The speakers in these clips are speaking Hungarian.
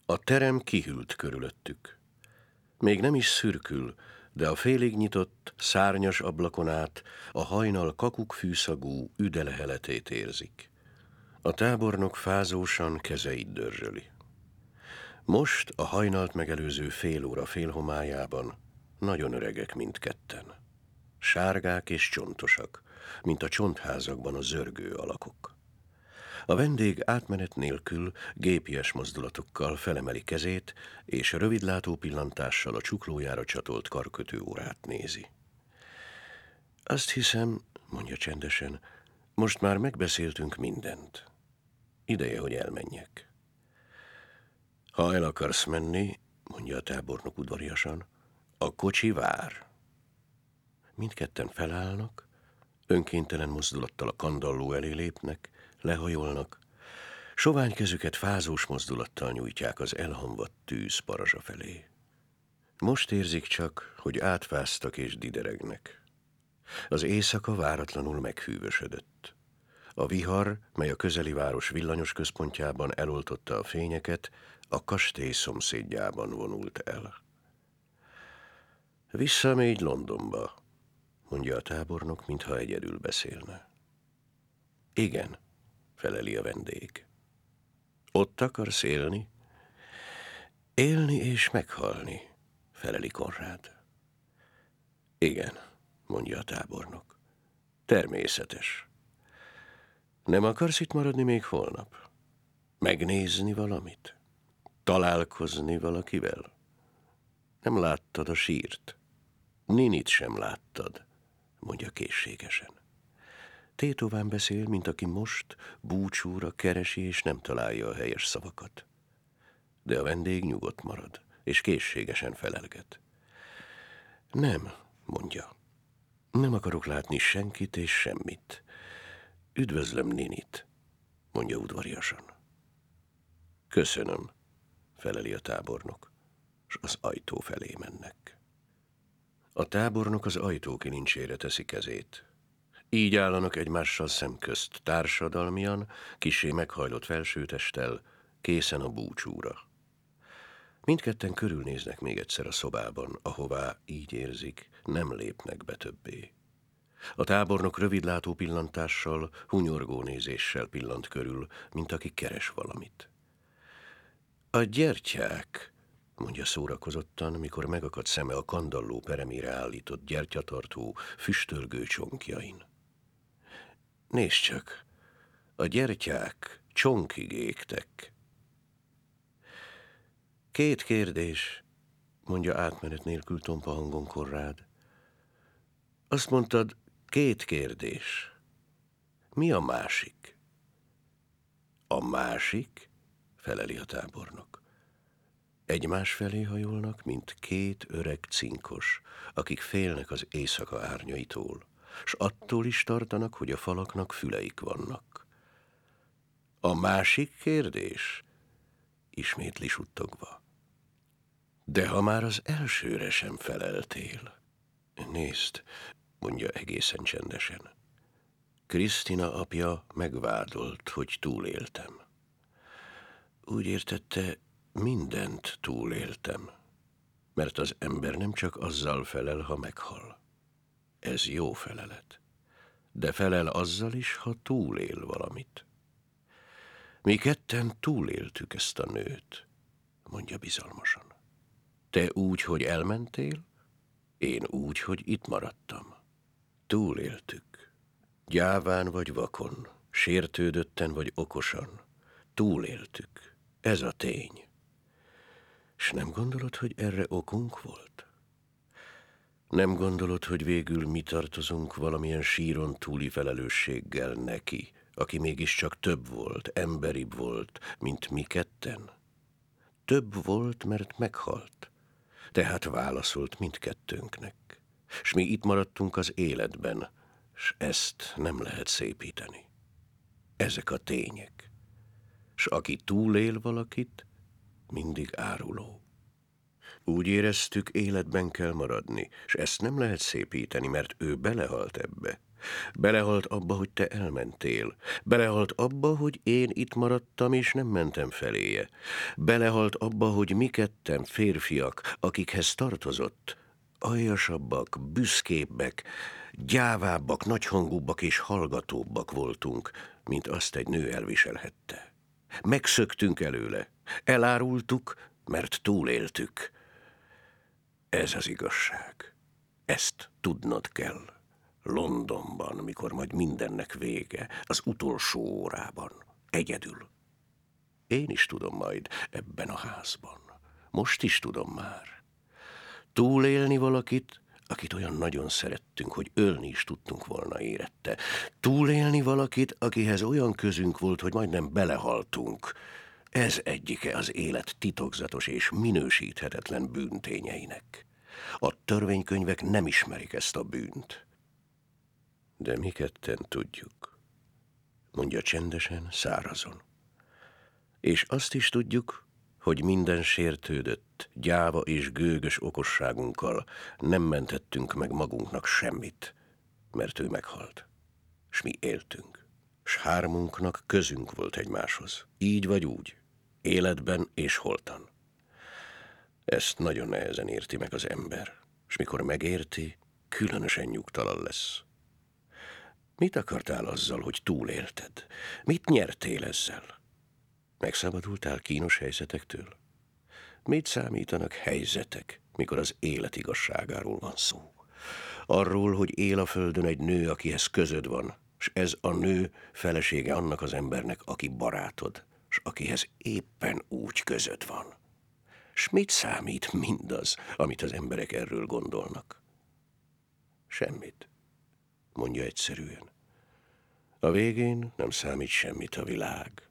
A terem kihűlt körülöttük. Még nem is szürkül, de a félig nyitott, szárnyas ablakon át a hajnal kakukkfűszagú üdeleheletét érzik. A tábornok fázósan kezeit dörzsöli. Most a hajnalt megelőző fél óra félhomályában nagyon öregek mindketten. Sárgák és csontosak, mint a csontházakban a zörgő alakok. A vendég átmenet nélkül gépies mozdulatokkal felemeli kezét, és rövidlátó pillantással a csuklójára csatolt karkötő órát nézi. Azt hiszem, mondja csendesen, most már megbeszéltünk mindent. Ideje, hogy elmenjek. Ha el akarsz menni, mondja a tábornok udvariasan, a kocsi vár. Mindketten felállnak, önkéntelen mozdulattal a kandalló elé lépnek, lehajolnak, sovány kezüket fázós mozdulattal nyújtják az elhamvadt tűz parazsa felé. Most érzik csak, hogy átfáztak és dideregnek. Az éjszaka váratlanul meghűvösödött. A vihar, mely a közeli város villanyos központjában eloltotta a fényeket, a kastély szomszédjában vonult el. Visszamegy Londonba, mondja a tábornok, mintha egyedül beszélne. Igen, feleli a vendég. Ott akarsz élni? Élni és meghalni, feleli Konrád. Igen, mondja a tábornok. Természetes. Nem akarsz itt maradni még holnap? Megnézni valamit? Találkozni valakivel? Nem láttad a sírt? Ninit sem láttad, mondja készségesen. Tétován beszél, mint aki most búcsúra keresi és nem találja a helyes szavakat. De a vendég nyugodt marad, és készségesen felelget. Nem, mondja. Nem akarok látni senkit és semmit. Üdvözlöm Ninit, mondja udvariasan. Köszönöm, feleli a tábornok, és az ajtó felé mennek. A tábornok az ajtó kilincsére teszi kezét. Így állanak egymással szemközt, társadalmian, kissé meghajlott felsőtesttel, készen a búcsúra. Mindketten körülnéznek még egyszer a szobában, ahová, így érzik, nem lépnek be többé. A tábornok rövidlátó pillantással, hunyorgó nézéssel pillant körül, mint aki keres valamit. A gyertyák, mondja szórakozottan, mikor megakadt szeme a kandalló peremére állított gyertyatartó, füstölgő csonkjain. Nézd csak, a gyertyák csonkig égtek. Két kérdés, mondja átmenet nélkül tompa hangon Konrád. Azt mondtad, két kérdés. Mi a másik? A másik? Feleli a tábornok. Egymás felé hajolnak, mint két öreg cinkos, akik félnek az éjszaka árnyaitól, s attól is tartanak, hogy a falaknak füleik vannak. A másik kérdés? Ismétli suttogva. De ha már az elsőre sem feleltél. Nézd, mondja egészen csendesen. Krisztina apja megvádolt, hogy túléltem. Úgy értette, mindent túléltem, mert az ember nem csak azzal felel, ha meghal. Ez jó felelet, de felel azzal is, ha túlél valamit. Mi ketten túléltük ezt a nőt, mondja bizalmasan. Te úgy, hogy elmentél, én úgy, hogy itt maradtam. Túléltük. Gyáván vagy vakon, sértődötten vagy okosan. Túléltük. Ez a tény. S nem gondolod, hogy erre okunk volt? Nem gondolod, hogy végül mi tartozunk valamilyen síron túli felelősséggel neki, aki mégiscsak több volt, emberibb volt, mint mi ketten? Több volt, mert meghalt. Tehát válaszolt mindkettőnknek. S mi itt maradtunk az életben, s ezt nem lehet szépíteni. Ezek a tények. S aki túlél valakit, mindig áruló. Úgy éreztük, életben kell maradni, s ezt nem lehet szépíteni, mert ő belehalt ebbe. Belehalt abba, hogy te elmentél. Belehalt abba, hogy én itt maradtam, és nem mentem feléje. Belehalt abba, hogy mi ketten férfiak, akikhez tartozott, aljasabbak, büszkébbek, gyávábbak, nagyhangúbbak és hallgatóbbak voltunk, mint azt egy nő elviselhette. Megszöktünk előle, elárultuk, mert túléltük. Ez az igazság. Ezt tudnod kell. Londonban, mikor majd mindennek vége, az utolsó órában, egyedül. Én is tudom majd ebben a házban. Most is tudom már. Túlélni valakit, akit olyan nagyon szerettünk, hogy ölni is tudtunk volna érette. Túlélni valakit, akihez olyan közünk volt, hogy majdnem belehaltunk. Ez egyike az élet titokzatos és minősíthetetlen bűntényeinek. A törvénykönyvek nem ismerik ezt a bűnt. De mi ketten tudjuk, mondja csendesen, szárazon. És azt is tudjuk, hogy minden sértődött, gyáva és gőgös okosságunkkal nem mentettünk meg magunknak semmit, mert ő meghalt, s mi éltünk. S hármunknak közünk volt egymáshoz, így vagy úgy, életben és holtan. Ezt nagyon nehezen érti meg az ember, s mikor megérti, különösen nyugtalan lesz. Mit akartál azzal, hogy túlélted? Mit nyertél ezzel? Megszabadultál kínos helyzetektől? Mit számítanak helyzetek, mikor az élet igazságáról van szó? Arról, hogy él a földön egy nő, akihez közöd van, s ez a nő felesége annak az embernek, aki barátod, s akihez éppen úgy közöd van. S mit számít mindaz, amit az emberek erről gondolnak? Semmit, mondja egyszerűen. A végén nem számít semmit a világ.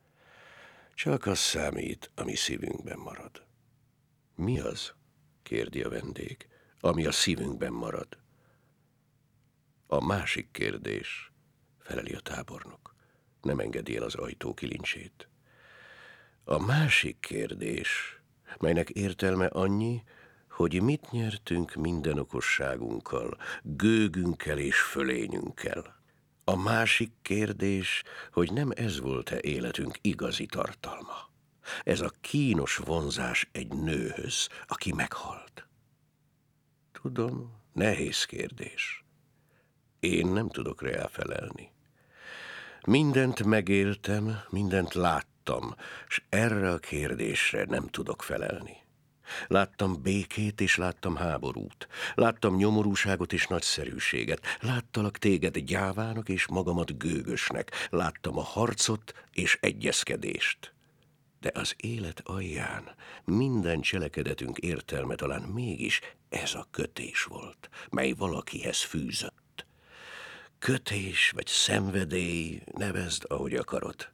Csak az számít, ami szívünkben marad. Mi az? Kérdi a vendég, ami a szívünkben marad. A másik kérdés, feleli a tábornok. Nem engedi el az ajtó kilincsét. A másik kérdés, melynek értelme annyi, hogy mit nyertünk minden okosságunkkal, gőgünkkel és fölényünkkel. A másik kérdés, hogy nem ez volt-e életünk igazi tartalma. Ez a kínos vonzás egy nőhöz, aki meghalt. Tudom, nehéz kérdés. Én nem tudok rá elfelelni. Mindent megéltem, mindent láttam, s erre a kérdésre nem tudok felelni. Láttam békét, és láttam háborút. Láttam nyomorúságot és nagyszerűséget. Láttalak téged gyávának, és magamat gőgösnek. Láttam a harcot és egyezkedést. De az élet alján minden cselekedetünk értelme talán mégis ez a kötés volt, mely valakihez fűzött. Kötés vagy szenvedély, nevezd, ahogy akarod.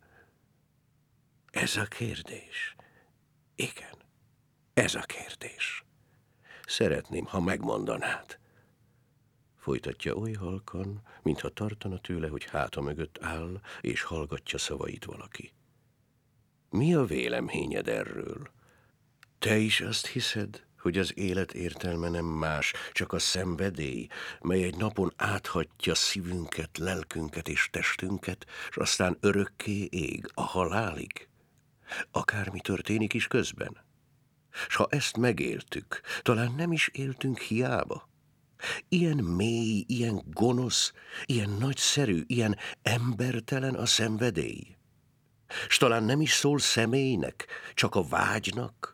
Ez a kérdés. Igen. Ez a kérdés. Szeretném, ha megmondanád. Folytatja oly halkan, mintha tartana tőle, hogy háta mögött áll, és hallgatja szavait valaki. Mi a véleményed erről? Te is azt hiszed, hogy az élet értelme nem más, csak a szenvedély, mely egy napon áthatja szívünket, lelkünket és testünket, és aztán örökké ég a halálig? Akármi történik is közben. S ha ezt megéltük, talán nem is éltünk hiába. Ilyen mély, ilyen gonosz, ilyen nagyszerű, ilyen embertelen a szenvedély. S talán nem is szól személynek, csak a vágynak.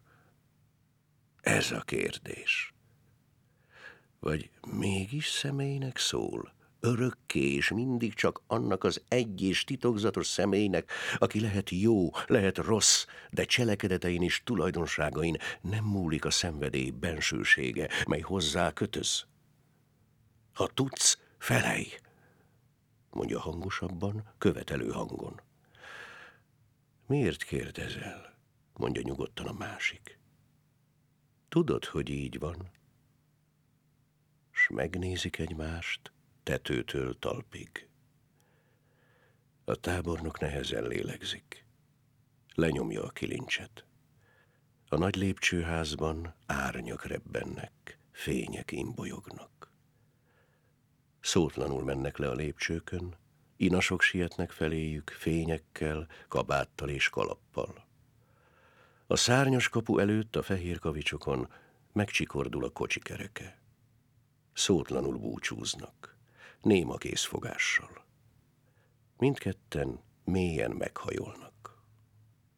Ez a kérdés. Vagy mégis személynek szól, örökké és mindig csak annak az egy és titokzatos személynek, aki lehet jó, lehet rossz, de cselekedetein és tulajdonságain nem múlik a szenvedély bensősége, mely hozzá kötöz. Ha tudsz, felej, mondja hangosabban, követelő hangon. Miért kérdezel? Mondja nyugodtan a másik. Tudod, hogy így van? S megnézik egymást tetőtől talpig. A tábornok nehezen lélegzik. Lenyomja a kilincset. A nagy lépcsőházban árnyak rebbennek, fények imbolyognak. Szótlanul mennek le a lépcsőkön, inasok sietnek feléjük, fényekkel, kabáttal és kalappal. A szárnyas kapu előtt a fehér kavicsokon megcsikordul a kocsikereke. Szótlanul búcsúznak, néma készfogással. Mindketten mélyen meghajolnak.